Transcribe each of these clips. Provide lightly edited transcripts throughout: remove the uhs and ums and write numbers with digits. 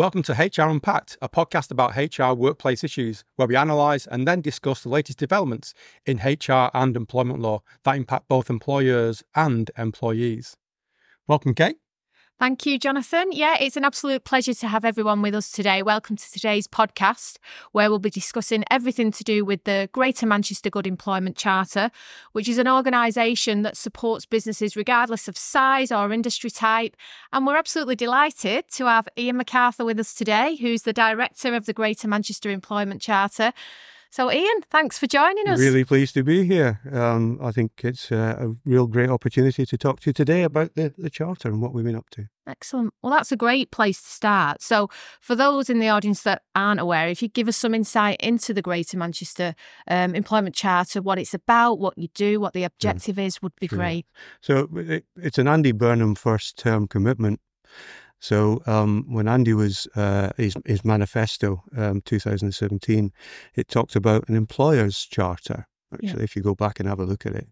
Welcome to HR Unpacked, a podcast about HR workplace issues, where we analyse and then discuss the latest developments in HR and employment law that impact both employers and employees. Welcome, Kate. Thank you, Jonathan. Yeah, it's an absolute pleasure to have everyone with us today. Welcome to today's podcast, where we'll be discussing everything to do with the Greater Manchester Good Employment Charter, which is an organisation that supports businesses regardless of size or industry type. And we're absolutely delighted to have Ian MacArthur with us today, who's the Director of the Greater Manchester Employment Charter. So, Ian, thanks for joining us. Really pleased to be here. I think it's a real great opportunity to talk to you today about the Charter and what we've been up to. Excellent. Well, that's a great place to start. So, for those in the audience that aren't aware, if you give us some insight into the Greater Manchester Employment Charter, what it's about, what you do, what the objective is, would be great. So, it's an Andy Burnham first-term commitment. So when Andy was, his manifesto, 2017, it talked about an employer's charter, actually, if you go back and have a look at it.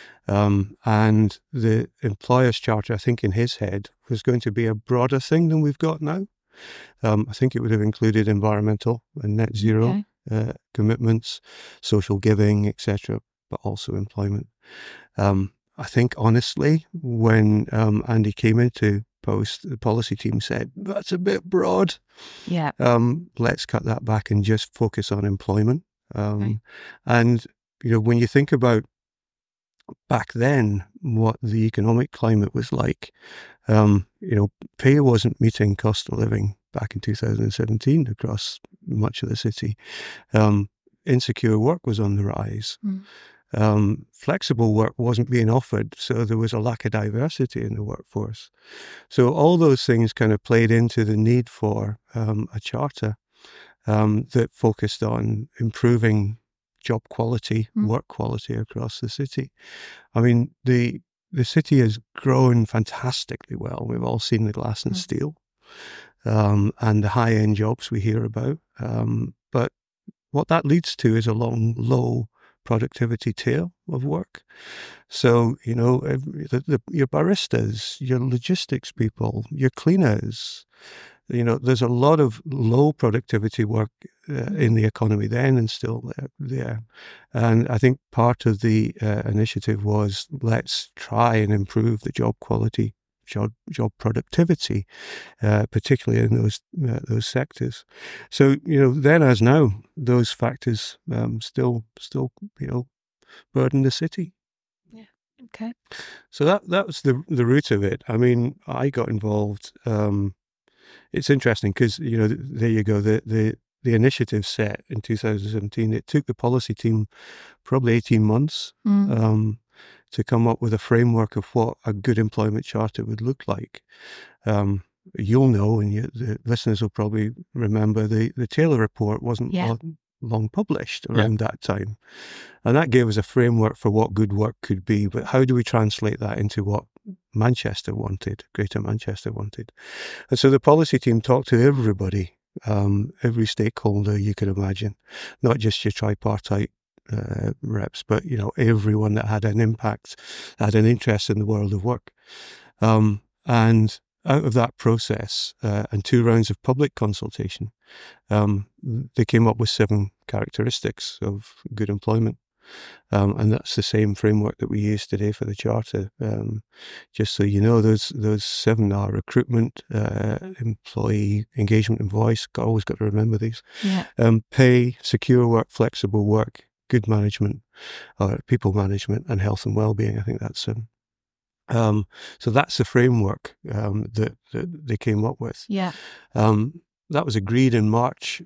And the employer's charter, I think in his head, was going to be a broader thing than we've got now. I think it would have included environmental and net zero commitments, social giving, etc., but also employment. I think, honestly, when Andy came into post, the policy team said, that's a bit broad. Yeah. Let's cut that back and just focus on employment. And, you know, when you think about back then, what the economic climate was like, you know, pay wasn't meeting cost of living back in 2017 across much of the city. Insecure work was on the rise. Flexible work wasn't being offered, so there was a lack of diversity in the workforce. So all those things kind of played into the need for a charter that focused on improving job quality, work quality across the city. I mean, the city has grown fantastically well. We've all seen the glass and steel and the high-end jobs we hear about. But what that leads to is a long, low productivity tail of work. So, you know, your baristas, your logistics people, your cleaners, you know, there's a lot of low productivity work in the economy then and still there. And I think part of the initiative was, let's try and improve the job quality, job productivity, particularly in those sectors. So, you know, then as now, those factors still you know, burden the city. Yeah. Okay. So that was the root of it. I mean, I got involved. It's interesting because, you know, there you go. The initiative set in 2017. It took the policy team probably 18 months. To come up with a framework of what a good employment charter would look like. You'll know, and the listeners will probably remember, the Taylor report wasn't long published around that time. And that gave us a framework for what good work could be, but how do we translate that into what Manchester wanted, Greater Manchester wanted? And so the policy team talked to everybody, every stakeholder you could imagine, not just your tripartite reps, but, you know, everyone that had an impact, had an interest in the world of work. And out of that process and 2 rounds of public consultation, they came up with 7 characteristics of good employment. And that's the same framework that we use today for the Charter. Just so you know, those 7 are recruitment, employee engagement and voice. Always got to remember these. Pay, secure work, flexible work, good management, people management, and health and well-being. I think that's so that's the framework that they came up with. That was agreed in March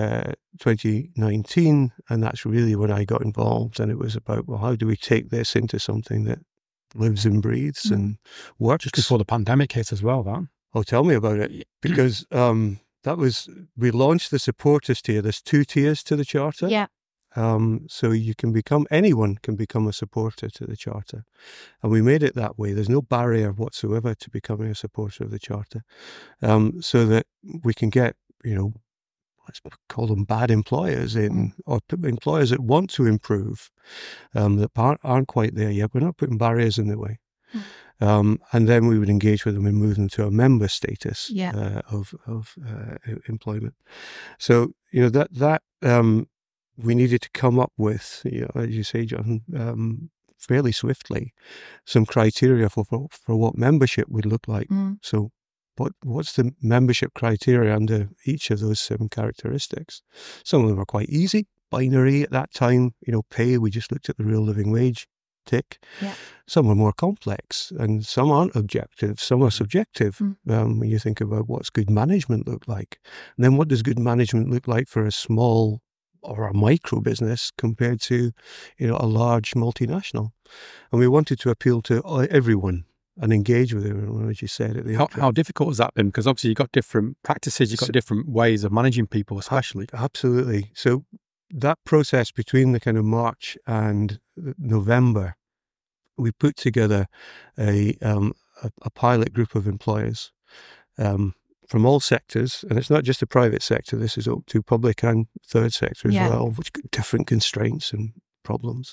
2019, and that's really when I got involved. And it was about, well, how do we take this into something that lives and breathes and works? Just before the pandemic hit as well, that. Oh, tell me about it, because we launched the supporters tier. There's 2 tiers to the Charter. So anyone can become a supporter to the Charter. And we made it that way. There's no barrier whatsoever to becoming a supporter of the Charter. So that we can get, you know, let's call them bad employers in, or employers that want to improve, that aren't quite there yet. We're not putting barriers in the way. And then we would engage with them and move them to a member status of employment. So, that we needed to come up with, as you say, John, fairly swiftly, some criteria for what membership would look like. So what's the membership criteria under each of those 7 characteristics? Some of them are quite easy, binary at that time. Pay, we just looked at the real living wage, tick. Yeah. Some are more complex, and some aren't objective, some are subjective. When you think about what's good management look like, and then what does good management look like for a small or a micro business compared to, a large multinational. And we wanted to appeal to everyone and engage with everyone, as you said at the outset. How difficult has that been? Because obviously you've got different practices, you've got different ways of managing people, especially. Absolutely. So that process between the kind of March and November, we put together a pilot group of employers from all sectors, and it's not just the private sector, this is up to public and third sector as well, which got different constraints and problems.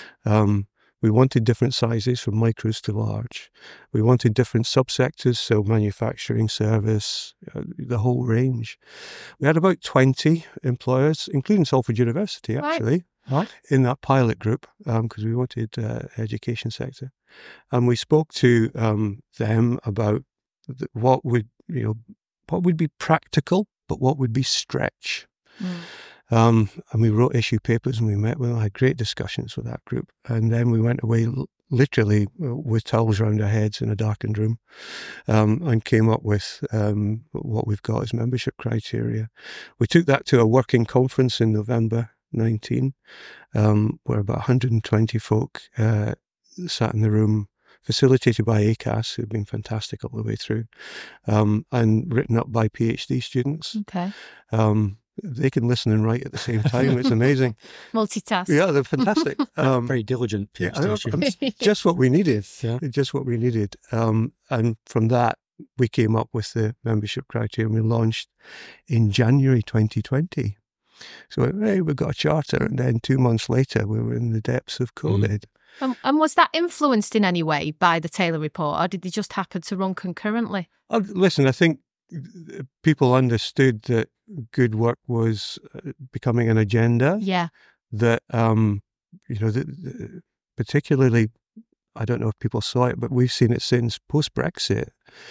We wanted different sizes from micros to large. We wanted different subsectors, so manufacturing, service, the whole range. We had about 20 employers, including Salford University, actually, in that pilot group, because we wanted education sector. And we spoke to them about what would be practical, but what would be stretch. And we wrote issue papers, and we met with them, had great discussions with that group. And then we went away literally with towels around our heads in a darkened room, and came up with what we've got as membership criteria. We took that to a working conference in November 19, where about 120 folk sat in the room, facilitated by ACAS, who've been fantastic all the way through, and written up by PhD students. Okay. They can listen and write at the same time. It's amazing. Multitask. Yeah, they're fantastic. Very diligent PhD students. Just what we needed. Yeah. Just what we needed. And from that, we came up with the membership criteria, and we launched in January 2020. So, hey, we've got a charter, and then 2 months later, we were in the depths of COVID. And was that influenced in any way by the Taylor Report, or did they just happen to run concurrently? Listen, I think people understood that good work was becoming an agenda. Yeah. That, particularly, I don't know if people saw it, but we've seen it since post-Brexit.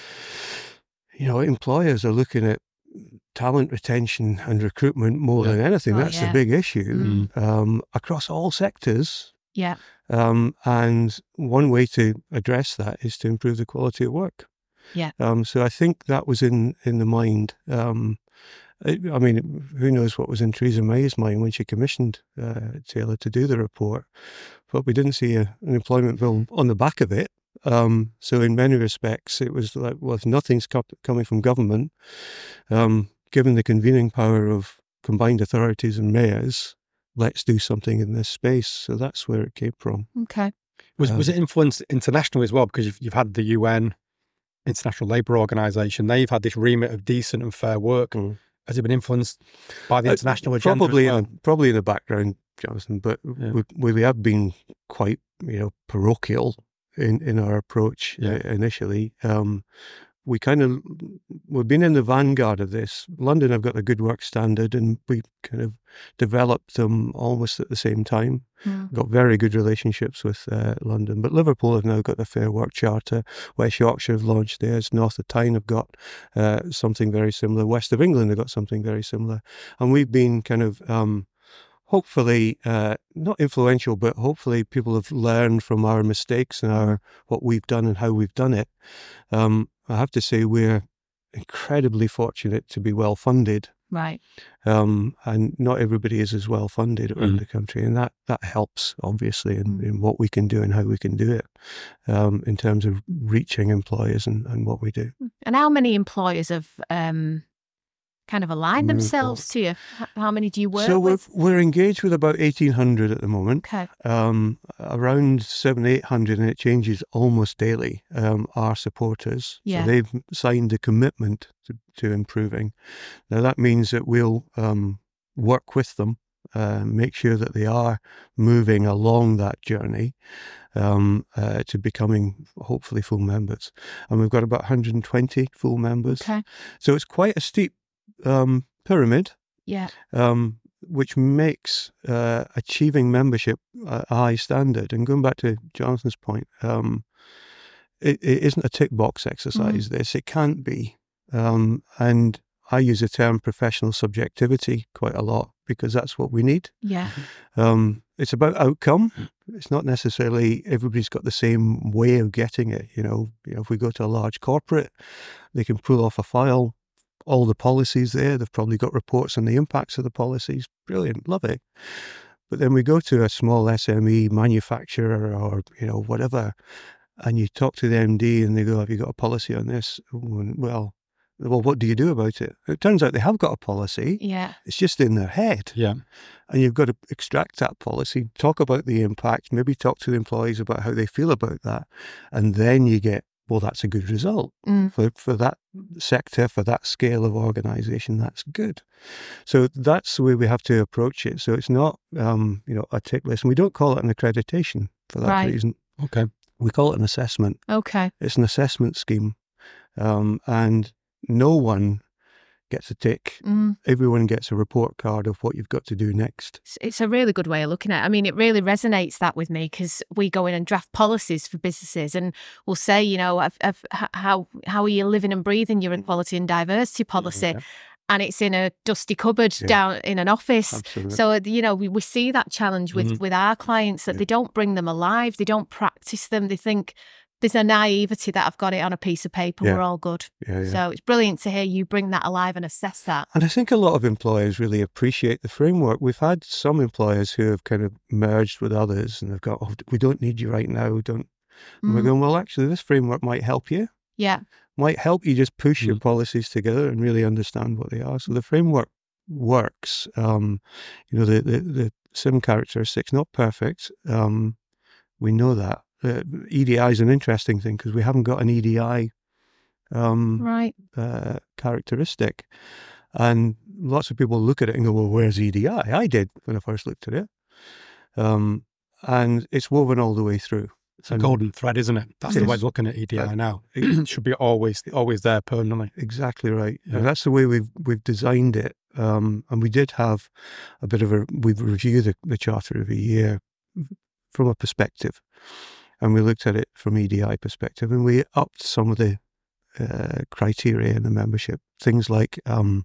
Employers are looking at talent retention and recruitment more than anything. That's the big issue across all sectors. Yeah. And one way to address that is to improve the quality of work. Yeah. So I think that was in the mind. I mean, who knows what was in Theresa May's mind when she commissioned Taylor to do the report, but we didn't see an employment bill on the back of it. So in many respects, it was like, well, if nothing's coming from government, given the convening power of combined authorities and mayors, let's do something in this space. So that's where it came from. Okay. Was it influenced internationally as well? Because you've had the UN, International Labour Organization, they've had this remit of decent and fair work. Has it been influenced by the international agenda? Probably in the background, Jonathan, but we have been quite, parochial in our approach initially. We've been in the vanguard of this. London have got a good work standard, and we kind of developed them almost at the same time. Got very good relationships with London, but Liverpool have now got the Fair Work Charter. West Yorkshire have launched theirs. North of Tyne have got something very similar. West of England have got something very similar, and we've been kind of hopefully not influential, but hopefully people have learned from our mistakes and what we've done and how we've done it. I have to say we're incredibly fortunate to be well funded. Right. And not everybody is as well funded around the country, and that helps obviously in what we can do and how we can do it in terms of reaching employers and what we do. And how many employers have kind of aligned themselves to you? How many do you work with? So we're engaged with about 1,800 at the moment. Okay. Around 700-800, and it changes almost daily, are supporters. Yeah. So they've signed a commitment to improving. Now that means that we'll work with them make sure that they are moving along that journey to becoming hopefully full members. And we've got about 120 full members. Okay. So it's quite a steep pyramid. Yeah. Which makes achieving membership a high standard. And going back to Jonathan's point, it isn't a tick box exercise, this. It can't be. And I use the term professional subjectivity quite a lot because that's what we need. Yeah. It's about outcome. It's not necessarily everybody's got the same way of getting it. You know, if we go to a large corporate, they can pull off a file, all the policies there. They've probably got reports on the impacts of the policies. Brilliant, love it. But then we go to a small SME manufacturer or, whatever, and you talk to the MD and they go, have you got a policy on this? Well, what do you do about it? It turns out they have got a policy. Yeah. It's just in their head. Yeah. And you've got to extract that policy, talk about the impact, maybe talk to the employees about how they feel about that. And then you get, well, that's a good result. For that sector, for that scale of organisation, that's good. So that's the way we have to approach it. So it's not, a tick list. And we don't call it an accreditation for that reason. Okay. We call it an assessment. Okay. It's an assessment scheme. And no one gets a tick. Everyone gets a report card of what you've got to do next. It's a really good way of looking at it. I mean, it really resonates that with me because we go in and draft policies for businesses and we'll say, how are you living and breathing your equality and diversity policy? Yeah. And it's in a dusty cupboard down in an office. Absolutely. So, we see that challenge with our clients that they don't bring them alive. They don't practice them. They think there's a naivety that I've got it on a piece of paper. We're all good. Yeah. So it's brilliant to hear you bring that alive and assess that. And I think a lot of employers really appreciate the framework. We've had some employers who have kind of merged with others and they've got, we don't need you right now. And we're going, well, actually, this framework might help you. Yeah. Might help you just push your policies together and really understand what they are. So the framework works. The SIM characteristics, not perfect. We know that. EDI is an interesting thing because we haven't got an EDI characteristic. And lots of people look at it and go, well, where's EDI? I did when I first looked at it. And it's woven all the way through. It's a golden thread, isn't it? That's the way of looking at EDI now. It should be always there permanently. Exactly right. Yeah. And that's the way we've designed it. And we did have a bit of we review the charter every year from a perspective. And we looked at it from EDI perspective, and we upped some of the criteria in the membership. Things like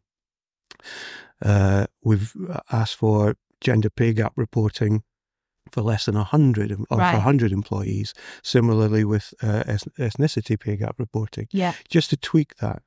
we've asked for gender pay gap reporting for less than 100 or for 100 employees. Similarly with ethnicity pay gap reporting. Yeah. Just to tweak that,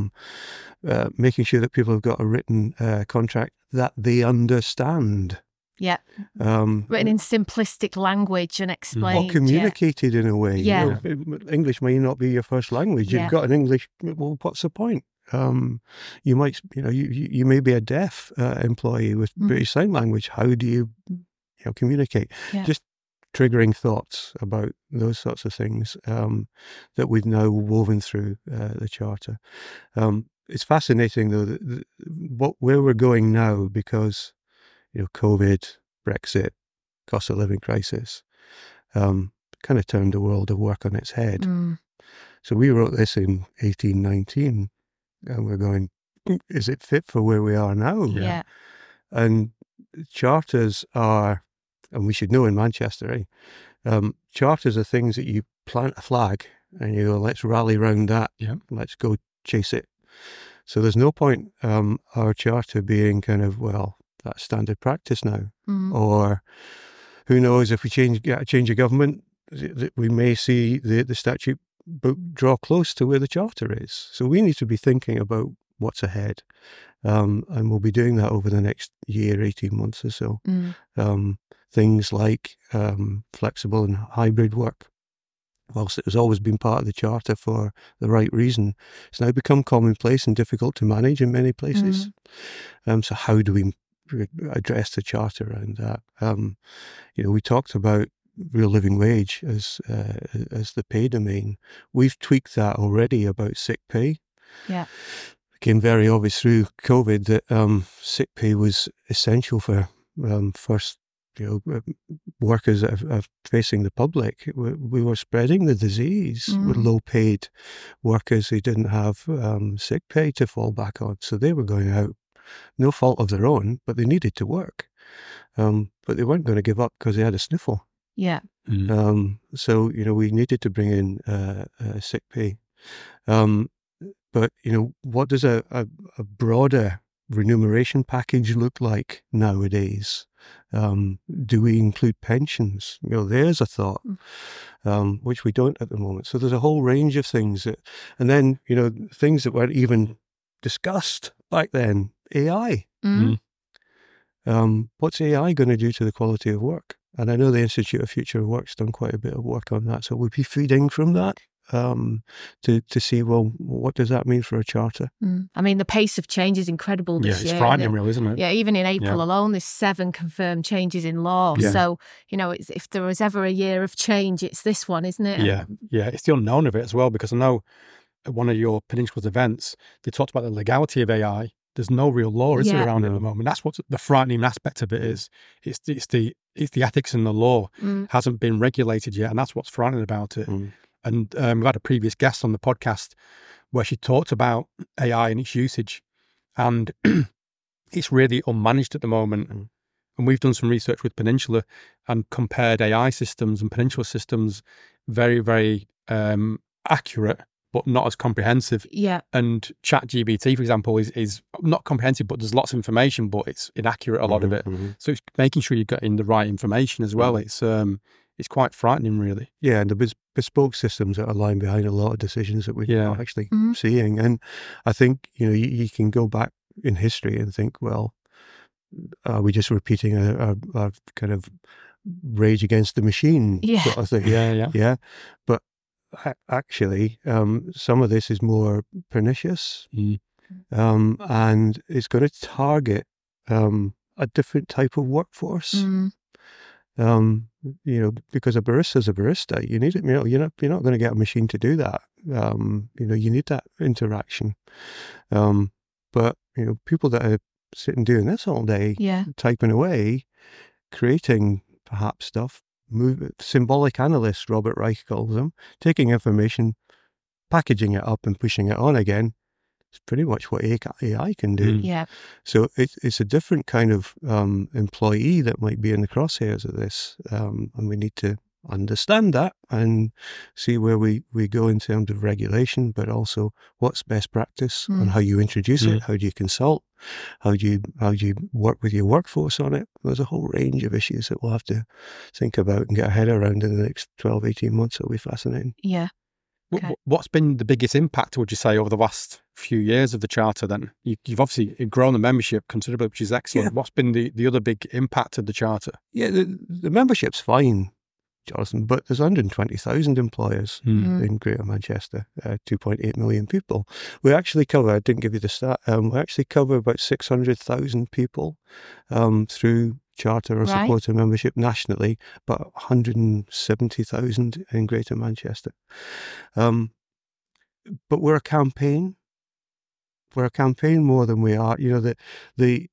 making sure that people have got a written contract that they understand. Yeah. Written in simplistic language and explained. Or communicated in a way. Yeah. English may not be your first language. You've got an English, well, what's the point? You might, you may be a deaf employee with British Sign Language. How do you communicate? Yeah. Just triggering thoughts about those sorts of things that we've now woven through the Charter. It's fascinating, though, where we're going now because COVID, Brexit, cost of living crisis, kind of turned the world of work on its head. So we wrote this in 1819 and we're going, is it fit for where we are now? Yeah. And charters are, and we should know in Manchester, charters are things that you plant a flag and you go, let's rally round that. Yeah. Let's go chase it. So there's no point our charter being kind of, well, that's standard practice now. Or who knows, if we change a government, we may see the statute book draw close to where the charter is. So we need to be thinking about what's ahead. And we'll be doing that over the next year, 18 months or so. Things like flexible and hybrid work. Whilst it has always been part of the charter for the right reason, it's now become commonplace and difficult to manage in many places. So how do we address the charter around that? We talked about real living wage as the pay domain. We've tweaked that already about sick pay. Yeah. It became very obvious through COVID that sick pay was essential for first, workers that are facing the public, we were spreading the disease with low-paid workers who didn't have sick pay to fall back on. So they were going out, no fault of their own, but they needed to work. But they weren't going to give up because they had a sniffle. Yeah. So, we needed to bring in sick pay. But, what does a broader remuneration package look like nowadays? Do we include pensions? There's a thought, which we don't at the moment. So there's a whole range of things and then, things that weren't even discussed back then. AI. What's AI going to do to the quality of work? And I know the Institute of Future Work's done quite a bit of work on that. So we'll be feeding from that to see, well, what does that mean for a charter? I mean, the pace of change is incredible this year. Yeah, it's frightening, really, isn't it? Yeah, even in April alone, there's 7 confirmed changes in law. Yeah. So, if there was ever a year of change, it's this one, isn't it? Yeah, it's the unknown of it as well, because I know at one of your Peninsula's events, they talked about the legality of AI. There's no real law, is there, around it at the moment? That's what the frightening aspect of it is. It's the ethics and the law hasn't been regulated yet, and that's what's frightening about it. And we've had a previous guest on the podcast where she talked about AI and its usage, and it's really unmanaged at the moment. And we've done some research with Peninsula and compared AI systems and Peninsula systems, very, very accurate, but not as comprehensive. Yeah. And ChatGPT, for example, is not comprehensive, but there's lots of information, but it's inaccurate, a lot of it. So it's making sure you're getting the right information as well. It's quite frightening, really. Yeah, and the bespoke systems that are lying behind a lot of decisions that we're not actually seeing. And I think, you can go back in history and think, well, are we just repeating a kind of rage against the machine sort of thing? Yeah. But actually, some of this is more pernicious, and it's going to target a different type of workforce. Because a barista's a barista. You need it. You're not going to get a machine to do that. You need that interaction. But people that are sitting doing this all day, typing away, creating perhaps stuff. Symbolic analysts, Robert Reich calls them, taking information, packaging it up and pushing it on again. It's pretty much what AI can do. Yeah. So it's a different kind of employee that might be in the crosshairs of this, and we need to understand that and see where we go in terms of regulation, but also what's best practice and how you introduce it, how do you consult, how do you work with your workforce on it. There's a whole range of issues that we'll have to think about and get our head around in the next 12, 18 months. It'll be fascinating. Yeah. Okay. What's been the biggest impact, would you say, over the last few years of the Charter then? You've obviously grown the membership considerably, which is excellent. Yeah. What's been the other big impact of the Charter? Yeah, the membership's fine, Jonathan, but there's 120,000 employers in Greater Manchester, 2.8 million people. We actually cover, I didn't give you the stat, we actually cover about 600,000 people through Charter or supporter membership nationally, but 170,000 in Greater Manchester. But we're a campaign. We're a campaign more than we are. The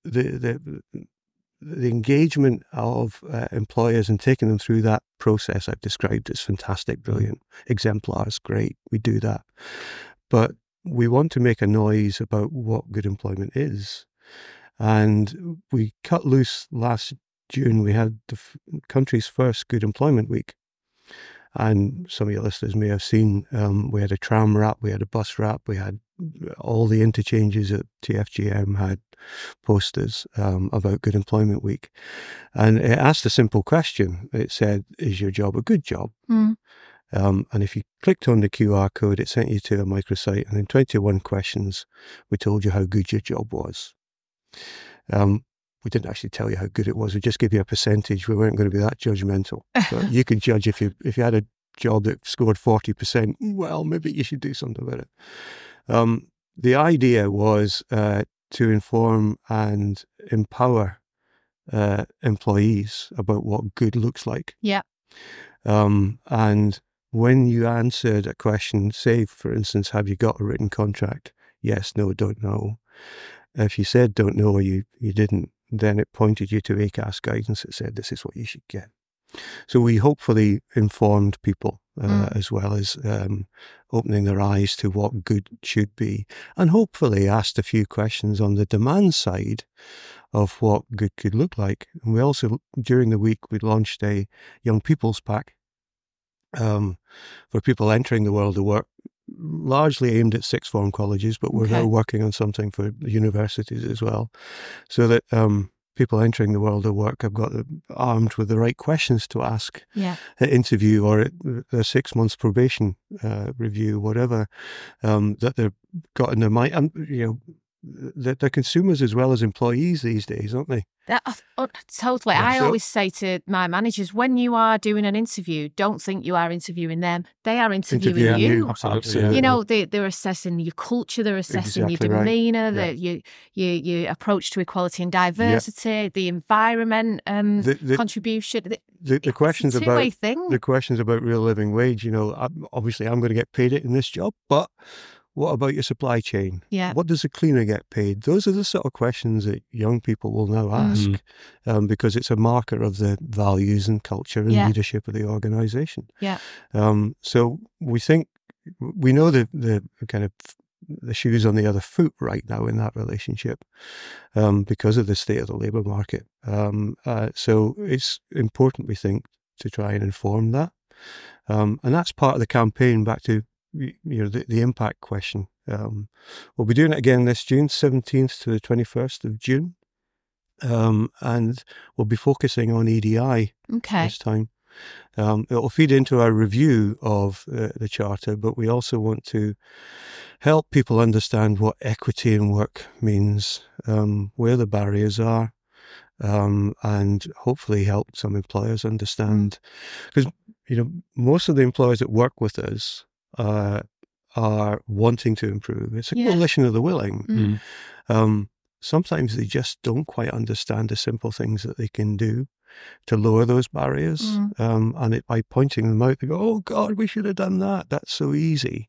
engagement of employers and taking them through that process I've described is fantastic, brilliant, exemplars, great. We do that. But we want to make a noise about what good employment is. And we cut loose last June. We had the country's first Good Employment Week. And some of your listeners may have seen, we had a tram wrap, we had a bus wrap, we had all the interchanges at TFGM had posters about Good Employment Week. And it asked a simple question. It said, is your job a good job? And if you clicked on the QR code, it sent you to a microsite. And in 21 questions, we told you how good your job was. We didn't actually tell you how good it was. We just gave you a percentage. We weren't going to be that judgmental. But you could judge if you had a job that scored 40%. Well, maybe you should do something about it. The idea was to inform and empower employees about what good looks like. Yeah. And when you answered a question, say, for instance, have you got a written contract? Yes, no, don't know. If you said don't know or you didn't, then it pointed you to ACAS guidance that said this is what you should get. So we hopefully informed people as well as opening their eyes to what good should be, and hopefully asked a few questions on the demand side of what good could look like. And we also, during the week, we launched a young people's pack for people entering the world of work, largely aimed at sixth form colleges, but we're now working on something for the universities as well, so that people entering the world of work have got armed with the right questions to ask at interview or at their 6 months probation review, whatever, that they've got in their mind. And, they're consumers as well as employees these days, aren't they? Totally. I always say to my managers, when you are doing an interview, don't think you are interviewing them. They are interviewing you. Absolutely. They're assessing your culture, they're assessing your demeanour, your approach to equality and diversity, the environment, contribution. The questions it's a two-way thing. The questions about real living wage. Obviously, I'm going to get paid it in this job, but what about your supply chain? What does a cleaner get paid? Those are the sort of questions that young people will now ask because it's a marker of the values and culture and leadership of the organisation. So we know the kind of the shoes on the other foot right now in that relationship because of the state of the labour market. So it's important, we think, to try and inform that. And that's part of the campaign, back to the impact question. We'll be doing it again this June, 17th to the 21st of June. And we'll be focusing on EDI this time. It'll feed into our review of the Charter, but we also want to help people understand what equity in work means, where the barriers are, and hopefully help some employers understand. Because, most of the employers that work with us are wanting to improve. It's a coalition of the willing. Sometimes they just don't quite understand the simple things that they can do to lower those barriers. And by pointing them out, they go, oh God, we should have done that. That's so easy.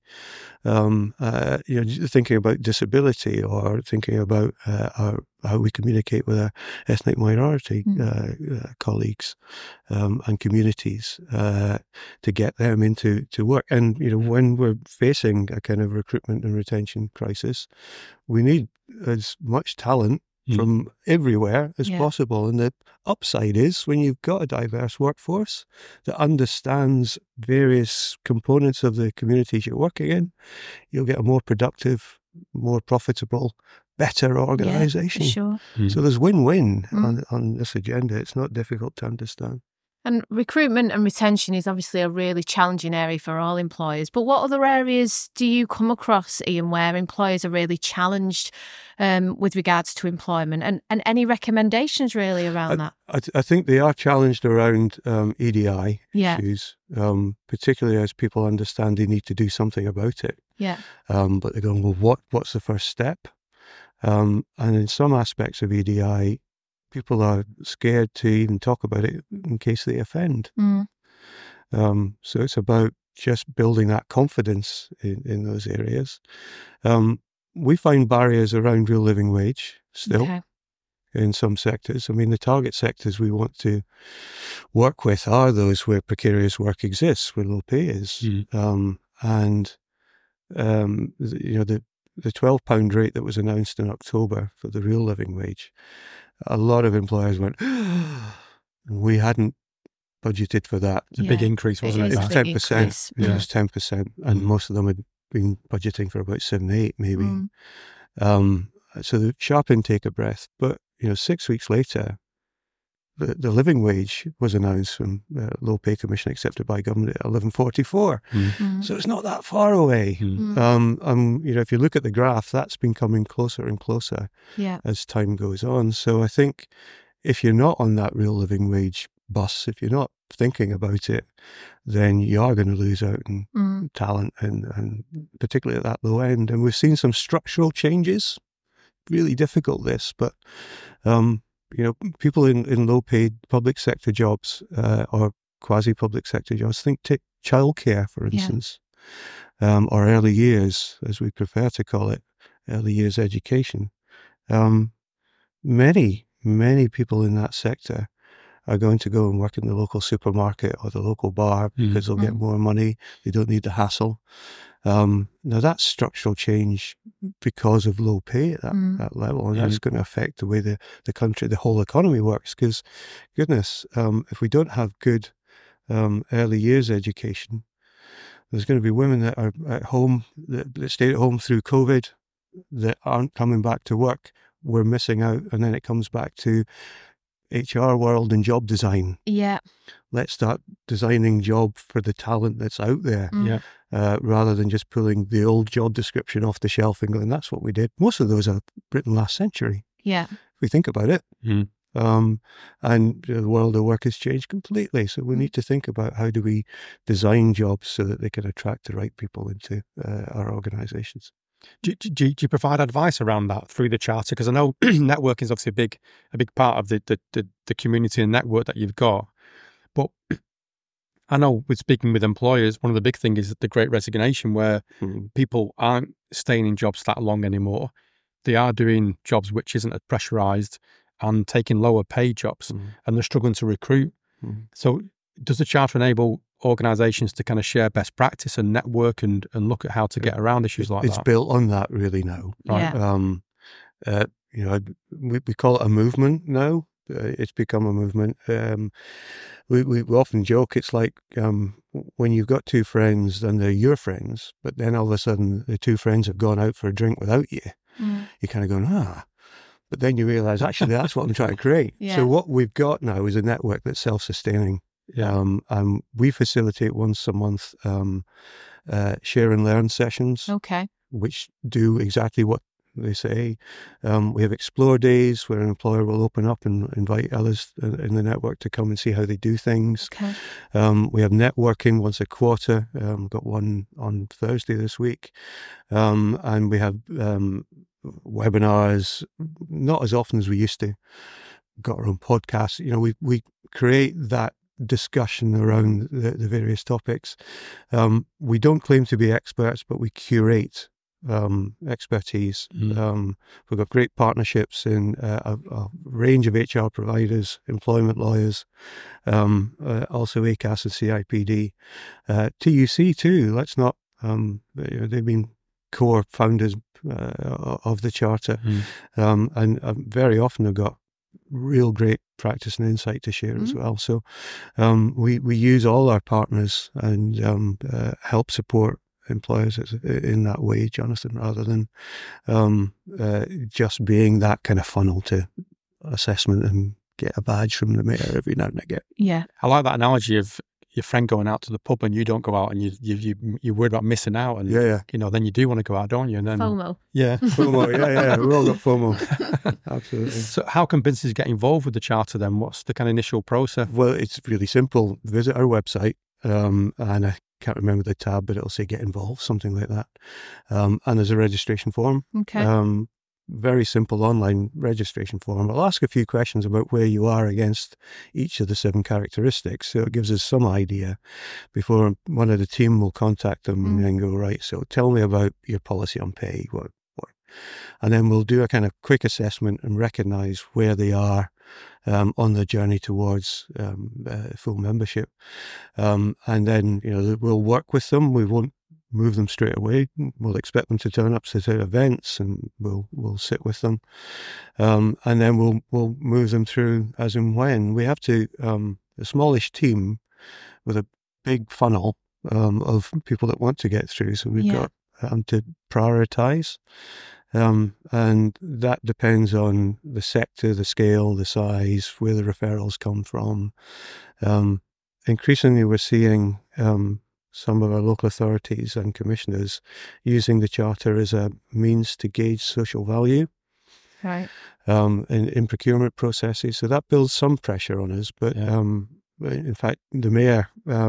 Thinking about disability or thinking about how we communicate with our ethnic minority colleagues and communities to get them into work. And, when we're facing a kind of recruitment and retention crisis, we need as much talent from everywhere as possible. And the upside is when you've got a diverse workforce that understands various components of the communities you're working in, you'll get a more productive, more profitable, better organisation. Sure. So there's win-win on this agenda. It's not difficult to understand. And recruitment and retention is obviously a really challenging area for all employers. But what other areas do you come across, Ian, where employers are really challenged with regards to employment? And any recommendations really around that? I think they are challenged around EDI issues, particularly as people understand they need to do something about it. But they're going, well, what's the first step? And in some aspects of EDI, people are scared to even talk about it in case they offend. So it's about just building that confidence in those areas. We find barriers around real living wage still in some sectors. I mean, the target sectors we want to work with are those where precarious work exists, where low pay is. And the £12 rate that was announced in October for the real living wage, a lot of employers went, we hadn't budgeted for that. It's a big increase, wasn't it? It was 10%. It was 10%. And most of them had been budgeting for about 7-8 maybe. So the sharp intake of breath. But, 6 weeks later, the living wage was announced from the Low Pay Commission accepted by government at $11.44. So it's not that far away. If you look at the graph, that's been coming closer and closer as time goes on. So I think if you're not on that real living wage bus, if you're not thinking about it, then you are going to lose out on talent and particularly at that low end. And we've seen some structural changes. Really difficult this, but people in low-paid public sector jobs or quasi-public sector jobs, take childcare, for instance, or early years, as we prefer to call it, early years education. Many many people in that sector are going to go and work in the local supermarket or the local bar because they'll get more money. They don't need the hassle. Now that's structural change because of low pay at that level, and that's going to affect the way the country, the whole economy works. Because, goodness, if we don't have good early years education, there's going to be women that are at home, that stay at home through COVID, that aren't coming back to work. We're missing out, and then it comes back to HR world and job design. Yeah. Let's start designing job for the talent that's out there, rather than just pulling the old job description off the shelf and going, that's what we did. Most of those are written last century. Yeah. If we think about it. And the world of work has changed completely. So we need to think about how do we design jobs so that they can attract the right people into our organisations. Do you provide advice around that through the charter? Because I know networking is obviously a big part of the community and network that you've got. But I know with speaking with employers, one of the big things is the Great Resignation, where people aren't staying in jobs that long anymore. They are doing jobs which isn't as pressurised and taking lower paid jobs, and they're struggling to recruit. So does the charter enable organisations to kind of share best practice and network and look at how to get around issues like that? It's built on that really now. Right? Yeah. We call it a movement now. It's become a movement. We often joke, it's like when you've got two friends and they're your friends, but then all of a sudden the two friends have gone out for a drink without you. You're kind of going, but then you realise, actually, that's what I'm trying to create. Yeah. So what we've got now is a network that's self-sustaining. And we facilitate once a month share and learn sessions, which do exactly what they say. We have explore days where an employer will open up and invite others in the network to come and see how they do things. We have networking once a quarter. Got one on Thursday this week. And we have webinars, not as often as we used to. Got our own podcast. We create that discussion around the various topics. We don't claim to be experts, but we curate expertise. We've got great partnerships in a range of HR providers, employment lawyers, also ACAS and CIPD, TUC too. Let's not. They've been core founders of the charter, and very often have got real great practice and insight to share as well. So we use all our partners and help support employers in that way, Jonathan, rather than just being that kind of funnel to assessment and get a badge from the mayor every now and again. Yeah. I like that analogy of your friend going out to the pub and you don't go out, and you're worried about missing out, and then you do want to go out, don't you? And then FOMO. Yeah. FOMO, we all got FOMO. Absolutely. So how can businesses get involved with the charter then? What's the kind of initial process? Well, it's really simple. Visit our website, and I can't remember the tab, but it'll say get involved, something like that. And there's a registration form. Very simple online registration form. I'll ask a few questions about where you are against each of the 7 characteristics. So it gives us some idea before one of the team will contact them and then go, right, so tell me about your policy on pay. What? And then we'll do a kind of quick assessment and recognise where they are on the journey towards full membership. And then, we'll work with them. We won't move them straight away. We'll expect them to turn up to events, and we'll sit with them, and then we'll move them through as and when. We have to a smallish team with a big funnel of people that want to get through. So we've got to prioritise, and that depends on the sector, the scale, the size, where the referrals come from. Increasingly, we're seeing some of our local authorities and commissioners using the charter as a means to gauge social value in procurement processes. So that builds some pressure on us. But in fact, the mayor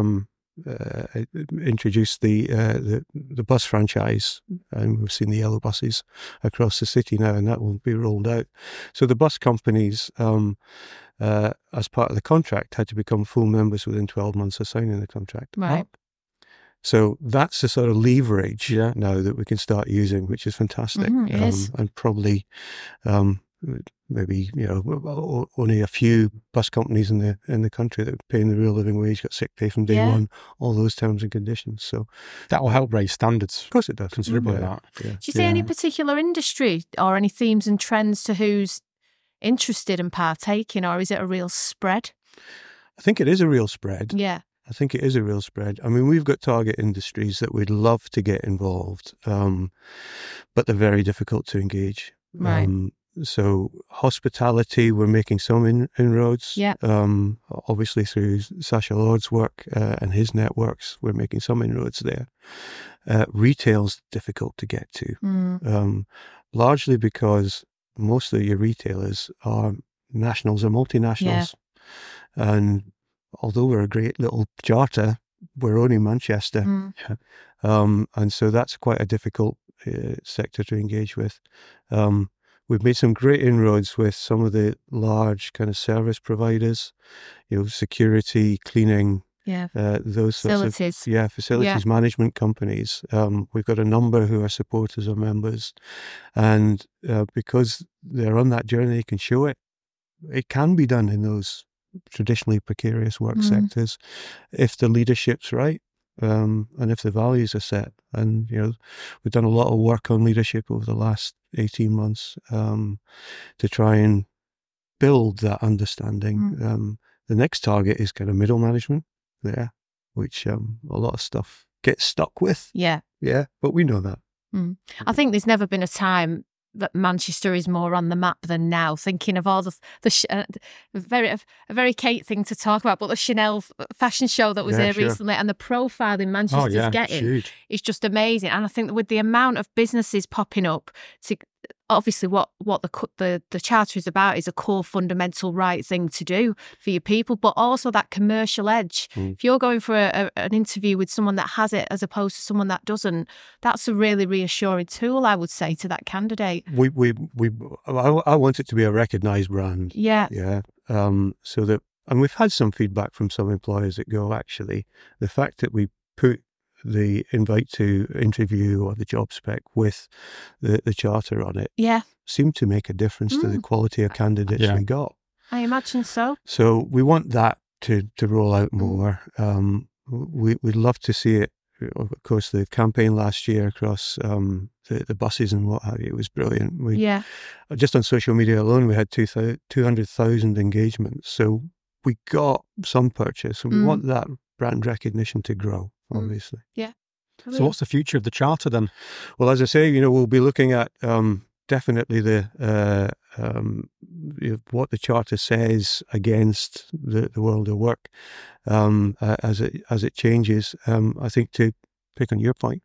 introduced the bus franchise, and we've seen the yellow buses across the city now, and that will be rolled out. So the bus companies, as part of the contract, had to become full members within 12 months of signing the contract. Right. So that's the sort of leverage now that we can start using, which is fantastic. It is. And probably maybe only a few bus companies in the country that are paying the real living wage, got sick pay from day one, all those terms and conditions. So that will help raise standards. Of course, it does considerably. Yeah. Do you see any particular industry or any themes and trends to who's interested in partaking, or is it a real spread? I think it is a real spread. Yeah. I think it is a real spread. I mean, we've got target industries that we'd love to get involved, but they're very difficult to engage. Right. So hospitality, we're making some inroads. Yeah. Obviously through Sacha Lord's work and his networks, we're making some inroads there. Retail's difficult to get to, largely because most of your retailers are nationals or multinationals. Yeah. And although we're a great little charter, we're only Manchester. And so that's quite a difficult sector to engage with. We've made some great inroads with some of the large kind of service providers, security, cleaning, those facilities. Sorts of facilities management companies. We've got a number who are supporters or members, and because they're on that journey, they can show it. It can be done in those traditionally precarious work sectors if the leadership's right. And if the values are set, and we've done a lot of work on leadership over the last 18 months to try and build that understanding. The next target is kind of middle management there, which a lot of stuff gets stuck with. Yeah, but we know that. I think there's never been a time that Manchester is more on the map than now. Thinking of all a very Kate thing to talk about, but the Chanel fashion show that was there recently, and the profile in Manchester's getting is just amazing. And I think that with the amount of businesses popping up, obviously what the charter is about is a core fundamental right thing to do for your people, but also that commercial edge. If you're going for an interview with someone that has it as opposed to someone that doesn't, that's a really reassuring tool, I would say, to that candidate. I want it to be a recognised brand. So that, and we've had some feedback from some employers that go, actually, the fact that we put the invite to interview or the job spec with the charter on it seemed to make a difference to the quality of candidates we got. I imagine so. So we want that to roll out more. We'd love to see it. Of course, the campaign last year across the buses and what have you, it was brilliant. Just on social media alone, we had 200,000 engagements. So we got some purchase, and we want that brand recognition to grow, obviously. So what's the future of the charter then? Well, as I say, we'll be looking at definitely what the charter says against the world of work as it changes. I think, to pick on your point,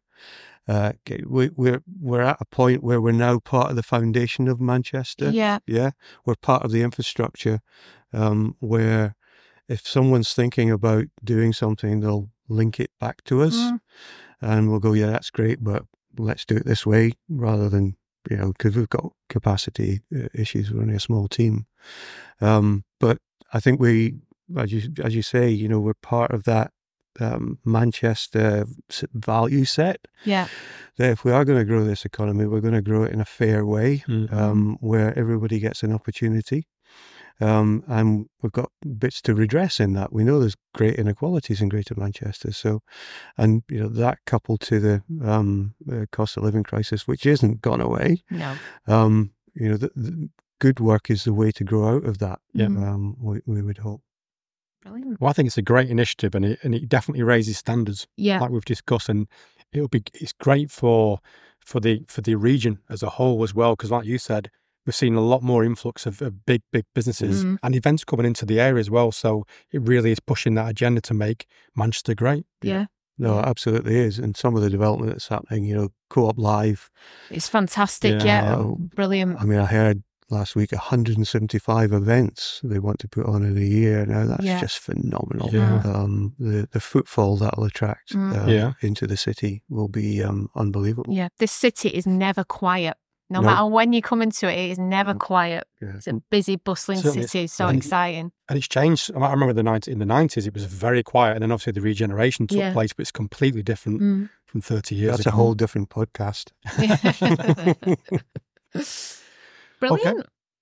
we're at a point where we're now part of the foundation of Manchester. We're part of the infrastructure where if someone's thinking about doing something, they'll link it back to us, and we'll go, that's great, but let's do it this way, rather than, because we've got capacity issues. We're only a small team. But I think we, as you say, we're part of that Manchester value set. That if we are going to grow this economy, we're going to grow it in a fair way, where everybody gets an opportunity. And we've got bits to redress in that. We know there's great inequalities in Greater Manchester. So, and that coupled to the cost of living crisis, which isn't gone away. The good work is the way to grow out of that. We would hope. Brilliant. Well, I think it's a great initiative, and it definitely raises standards, like we've discussed, and it's great for the region as a whole as well, because like you said, we've seen a lot more influx of big businesses and events coming into the area as well. So it really is pushing that agenda to make Manchester great. No, it absolutely is. And some of the development that's happening, Co-op Live. It's fantastic, brilliant. I mean, I heard last week 175 events they want to put on in a year. Now that's just phenomenal. The footfall that'll attract into the city will be unbelievable. This city is never quiet. No matter when you come into it, it is never quiet. It's a busy, bustling city, so exciting. And it's changed. I remember in the 90s, it was very quiet, and then obviously the regeneration took place, but it's completely different from 30 years ago. That's a whole different podcast. Brilliant.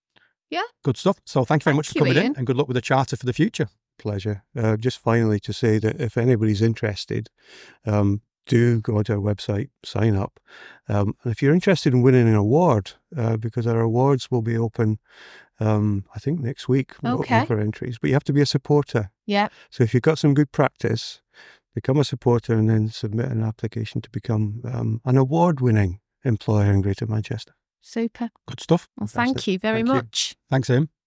Yeah. Good stuff. So thank you very much for coming Ian. in, and good luck with the charter for the future. Pleasure. Just finally to say that if anybody's interested, do go onto our website, sign up. And if you're interested in winning an award, because our awards will be open, I think next week, open for entries, but you have to be a supporter. Yeah. So if you've got some good practice, become a supporter and then submit an application to become an award-winning employer in Greater Manchester. Super. Good stuff. Well, thank you very much. Thanks, Ian.